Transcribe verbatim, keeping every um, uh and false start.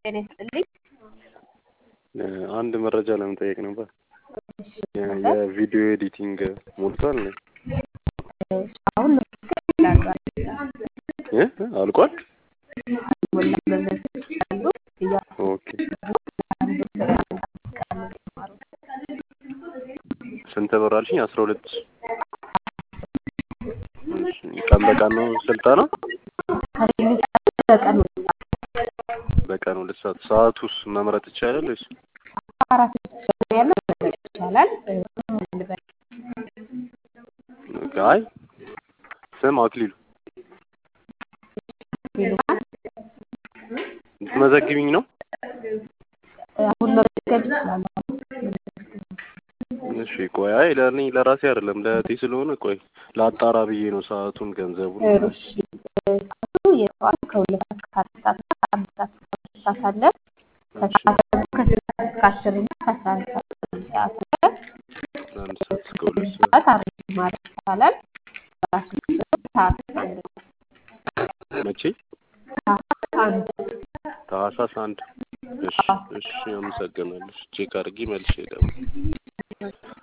ጤና ይስጥልኝ። አንድ መረጃ ለመጠየቅ ነበር። እሺ የቪዲዮ ኤዲቲንግ ሞልቷል ነው? አሁን ይላሉ እ አልቋል? ኦኬ ስንት ብር አልሽኝ? አስራ ሁለት እሺ ቀን በቀን ነው ስልጠና? በቀን በቀን ሁለት ሰዓት። ሰዓቱስ መምረጥ ይቻላል ወይስ? አራት ሰዓት ያለው ይቻላል። አይ ስም አክሊሉ መዘግቢኝ ነው? አሁን መዘገብ ይችላል። እሺ ቆይ አይ ለኔ ለራሴ አይደለም ለእህቴ ስለሆነ ቆይ ላጣራ ብዬ ነው ሰዓቱን ገንዘቡን። እሺ ሰዓቱ የጠዋቱ ከሁለት ሰዓት እስከ አራት ሰዓት አንድ ሰዓት እስከ አራት ሰዓት አለ። ከሰዓት ደግሞ ከስድስት እስከ አስር እና ከአስራ አንድ ሰዓት እስከ ሁለት ሰዓት አለ። አንድ ሰዓት እስከ ሁለት ሰዓት ሰዓት አሪፍ ማለት ይቻላል። ራሱ ሰዓት አንድ መቼ? ሰዓት አንድ ታህሳስ አንድ እሺ እሺ አመሰግናለሁ። ቼክ አድርጊ መልሼ ደግሞ